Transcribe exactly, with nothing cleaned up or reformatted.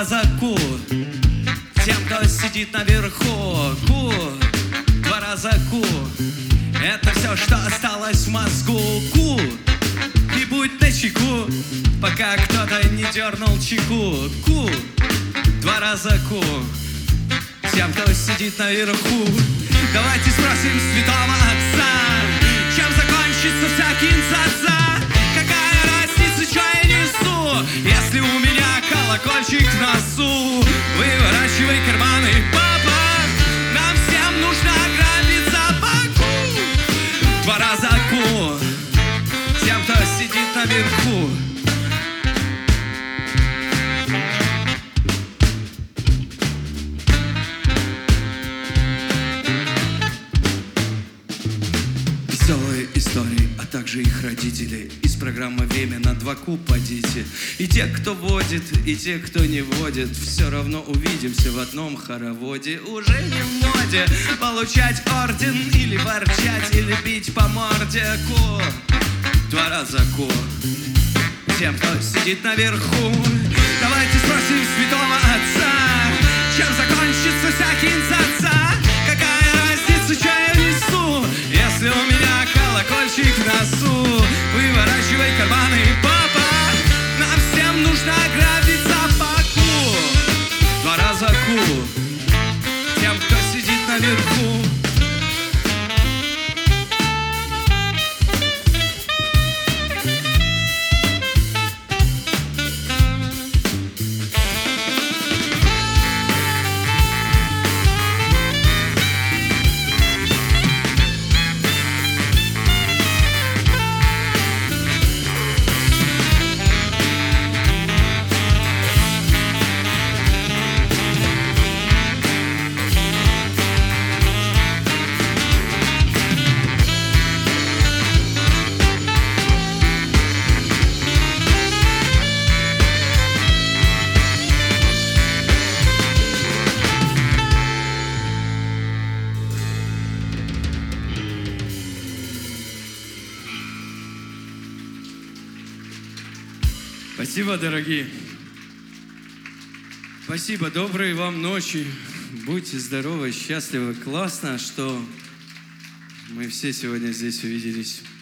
раза ку. Тем, кто сидит наверху. Ку, два раза ку. Это все, что осталось в мозгу. Ку, и будь начеку, пока кто-то не дернул чеку. Ку, два раза ку. Тем, кто сидит наверху. Давайте спросим святого отца, чем закончится вся кинцаца. Какая разница, что я несу, если у меня колокольчик в носу. Выворачивай карманы, папа, нам всем нужно ограбить собаку. Два раза ку, тем, кто сидит наверху. Веселые истории, а также их родители. Из программы «Время» на два ку подите. И те, кто водит, и те, кто не водит, все равно увидимся в одном хороводе. Уже не в моде получать орден, или ворчать, или бить по морде. Ку, два раза ку. Тем, кто сидит наверху. Давайте спросим святого отца, чем закончится вся кинцаца. Какая разница, что я несу, если у меня колокольчик в носу. Выворачивай карманы, папа, нам всем нужно ограбить собаку. Два раза ку, тем, кто сидит наверху. Спасибо, дорогие. Спасибо, доброй вам ночи. Будьте здоровы, счастливы. Классно, что мы все сегодня здесь увиделись.